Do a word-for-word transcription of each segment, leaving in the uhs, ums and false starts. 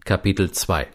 Kapitel zwei.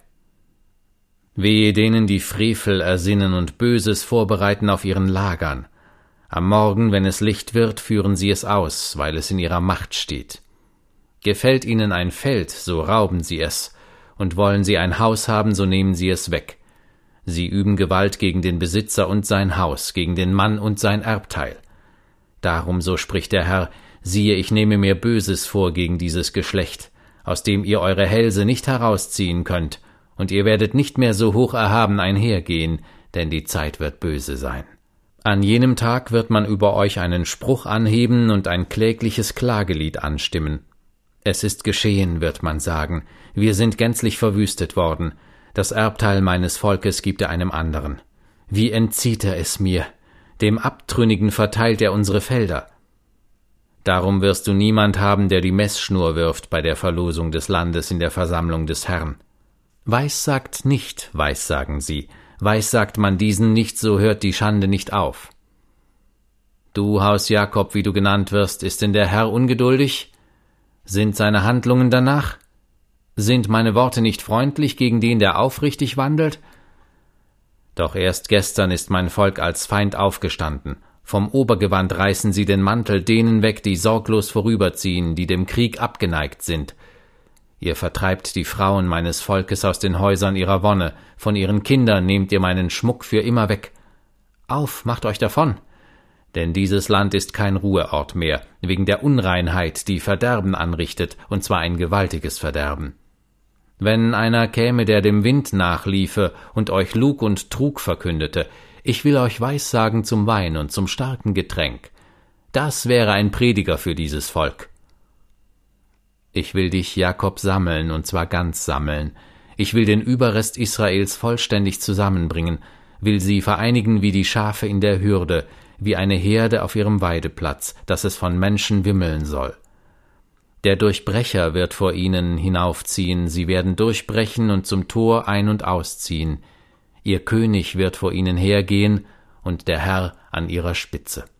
Wehe denen, die Frevel ersinnen und Böses vorbereiten auf ihren Lagern. Am Morgen, wenn es Licht wird, führen sie es aus, weil es in ihrer Macht steht. Gefällt ihnen ein Feld, so rauben sie es, und wollen sie ein Haus haben, so nehmen sie es weg. Sie üben Gewalt gegen den Besitzer und sein Haus, gegen den Mann und sein Erbteil. Darum, so spricht der Herr, siehe, ich nehme mir Böses vor gegen dieses Geschlecht, aus dem ihr eure Hälse nicht herausziehen könnt, und ihr werdet nicht mehr so hoch erhaben einhergehen, denn die Zeit wird böse sein. An jenem Tag wird man über euch einen Spruch anheben und ein klägliches Klagelied anstimmen. Es ist geschehen, wird man sagen, wir sind gänzlich verwüstet worden, das Erbteil meines Volkes gibt er einem anderen. Wie entzieht er es mir? Dem Abtrünnigen verteilt er unsere Felder. Darum wirst du niemand haben, der die Messschnur wirft bei der Verlosung des Landes in der Versammlung des Herrn. Weissagt nicht, weissagen sie, weissagt man diesen nicht, so hört die Schande nicht auf. Du, Haus Jakob, wie du genannt wirst, ist denn der Herr ungeduldig? Sind seine Handlungen danach? Sind meine Worte nicht freundlich gegen den, der aufrichtig wandelt? Doch erst gestern ist mein Volk als Feind aufgestanden. Vom Obergewand reißen sie den Mantel denen weg, die sorglos vorüberziehen, die dem Krieg abgeneigt sind. Ihr vertreibt die Frauen meines Volkes aus den Häusern ihrer Wonne, von ihren Kindern nehmt ihr meinen Schmuck für immer weg. Auf, macht euch davon! Denn dieses Land ist kein Ruheort mehr, wegen der Unreinheit, die Verderben anrichtet, und zwar ein gewaltiges Verderben. Wenn einer käme, der dem Wind nachliefe und euch Lug und Trug verkündete, ich will euch Weissagen zum Wein und zum starken Getränk, das wäre ein Prediger für dieses Volk. Ich will dich, Jakob, sammeln, und zwar ganz sammeln. Ich will den Überrest Israels vollständig zusammenbringen, will sie vereinigen wie die Schafe in der Hürde, wie eine Herde auf ihrem Weideplatz, dass es von Menschen wimmeln soll. Der Durchbrecher wird vor ihnen hinaufziehen, sie werden durchbrechen und zum Tor ein- und ausziehen. Ihr König wird vor ihnen hergehen und der Herr an ihrer Spitze.